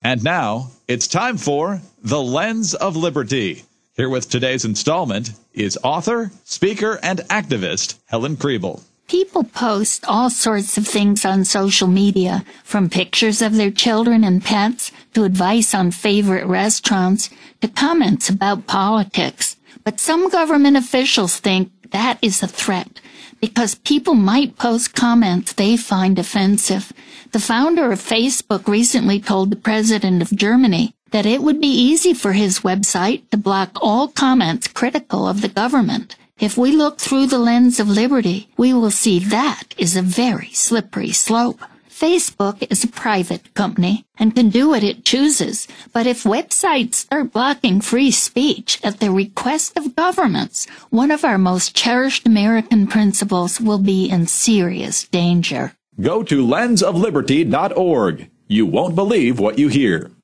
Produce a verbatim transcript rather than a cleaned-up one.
And now, it's time for The Lens of Liberty. Here with today's installment is author, speaker, and activist Helen Kriebel. People post all sorts of things on social media, from pictures of their children and pets, to advice on favorite restaurants, to comments about politics. But some government officials think that is a threat, because people might post comments they find offensive. The founder of Facebook recently told the president of Germany that it would be easy for his website to block all comments critical of the government. If we look through the lens of liberty, we will see that is a very slippery slope. Facebook is a private company and can do what it chooses, but if websites start blocking free speech at the request of governments, one of our most cherished American principles will be in serious danger. Go to lens of liberty dot org. You won't believe what you hear.